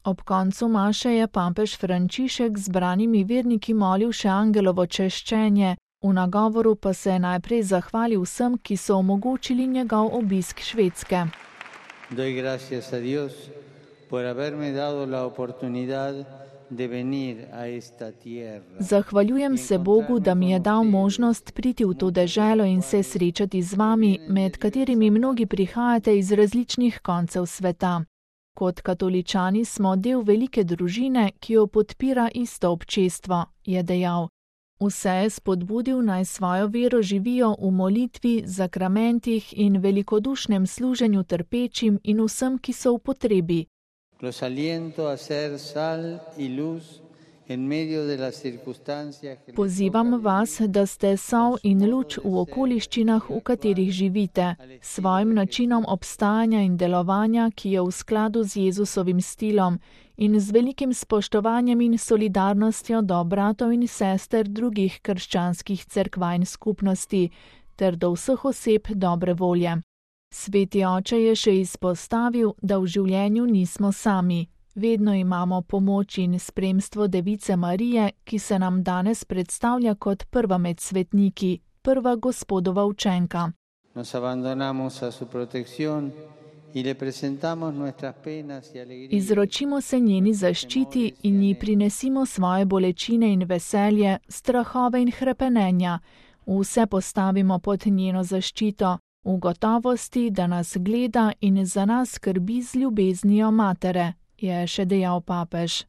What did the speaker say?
Ob koncu maše je papež Frančišek z zbranimi verniki molil še angelovo češčenje, v nagovoru pa se je najprej zahvalil vsem, ki so omogočili njegov obisk Švedske. Doy gracias a Dios por haberme dado la oportunidad de venir a esta tierra. Zahvaljujem se Bogu, da mi je dal možnost priti v to deželo in se srečati z vami, med katerimi mnogi prihajate iz različnih koncev sveta. Kot katoličani smo del velike družine, ki jo podpira isto občestvo, je dejal. Vse je spodbudil, naj svojo vero živijo v molitvi, zakramentih in velikodušnem služenju trpečim in vsem, ki so v potrebi. Los aliento a ser sal y luz en medio de las circunstancias. Pozivam vas, da ste sol in luč v okoliščinah, v katerih živite, s svojim načinom obstajanja in delovanja, ki je v skladu z Jezusovim stilom in z velikim spoštovanjem in solidarnostjo do bratov in sester drugih krščanskih cerkva in skupnosti, ter do vseh oseb dobre volje. Sveti oče je še izpostavil, da v življenju nismo sami. Vedno imamo pomoč in spremstvo Device Marije, ki se nam danes predstavlja kot prva med svetniki, prva Gospodova učenka. Nos abandonamos a su protección y le presentamos nuestras penas y alegrías. Izročimo se njeni zaščiti in ji prinesimo svoje bolečine in veselje, strahove in hrepenenja. Vse postavimo pod njeno zaščito, v gotovosti, da nas gleda in za nas skrbi z ljubeznijo matere, je še dejal papež.